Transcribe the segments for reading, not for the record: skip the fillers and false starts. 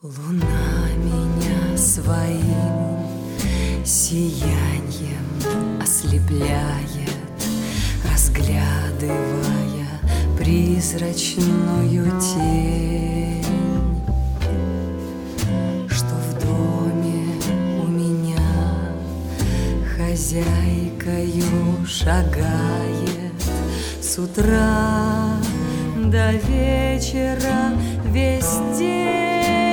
Луна меня своим сиянием ослепляет, разглядывая призрачную тень, что в доме у меня хозяйкою шагает с утра до вечера весь день.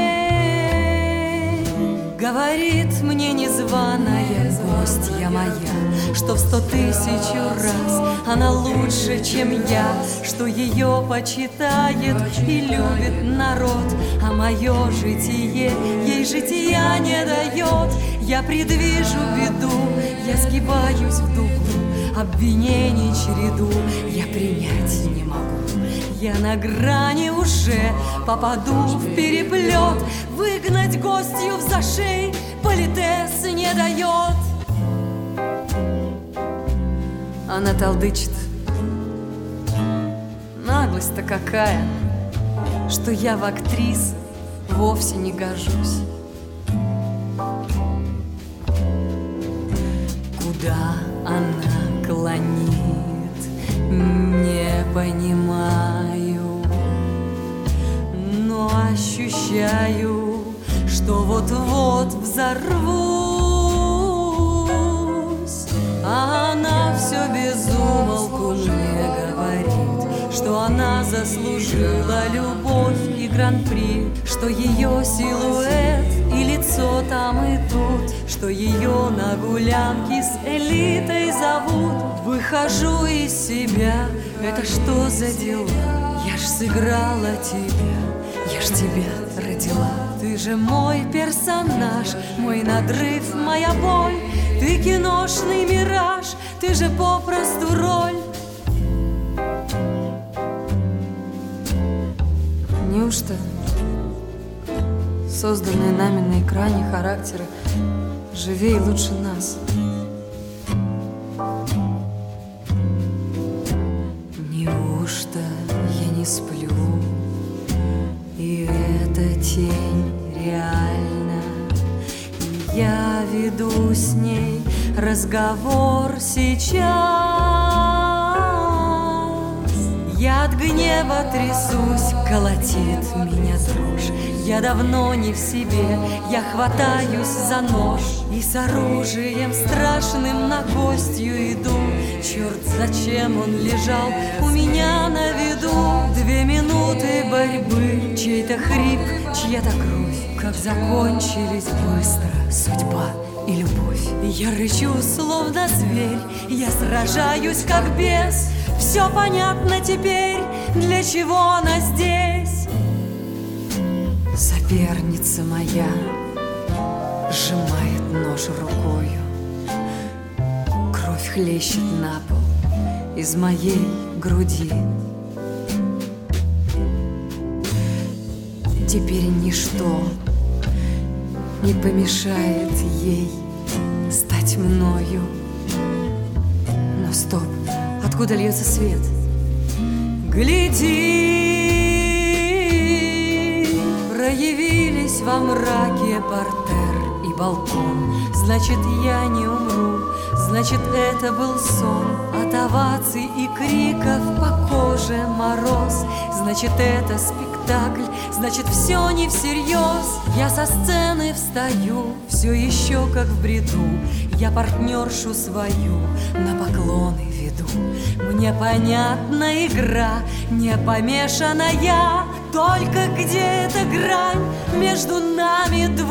Говорит мне незваная гостья моя, что в 100 000 раз она лучше, чем я, что ее почитает и любит народ, а мое житие ей жития не дает. Я предвижу беду, я сгибаюсь в дугу, обвинений череду я принять не могу. Я на грани уже попаду в переплет, выгнать гостью в зашей политес не дает. Она толдычит, наглость-то какая, что я в актрисы вовсе не гожусь. Куда она клонит, не понимаю, но ощущаю, что вот-вот взорвусь. А она все без умолку мне говорит, что она заслужила любовь и гран-при, что ее силуэт и лицо там и тут, что ее на гулянки с элитой зовут. Выхожу из себя, это что за дела? Я ж сыграла тебя, я ж тебя родила. Ты же мой персонаж, мой надрыв, моя боль. Ты киношный мираж, ты же попросту роль. Неужто созданные нами на экране характеры живее и лучше нас? Неужто я не сплю, и эта тень реальна, и я веду с ней разговор сейчас? Я от гнева трясусь, колотит меня дрожь. Я давно не в себе, я хватаюсь за нож и с оружием страшным на гостью иду. Черт, зачем он лежал у меня на виду? 2 минуты борьбы, чей-то хрип, чья-то кровь. Как закончились быстро судьба и любовь. Я рычу, словно зверь, я сражаюсь, как бес. Все понятно теперь, для чего она здесь. Соперница моя сжимает нож рукою, кровь хлещет на пол из моей груди. Теперь ничто не помешает ей стать мною. Но стоп, откуда льется свет? Гляди, проявились во мраке портер и балкон. Значит, я не умру, значит, это был сон. От оваций и криков по коже мороз. Значит, это спектакль, значит, все не всерьез. Я со сцены встаю, все еще как в бреду. Я партнершу свою на поклоны веду. Мне понятна игра, не помешана я. Только где эта грань между нами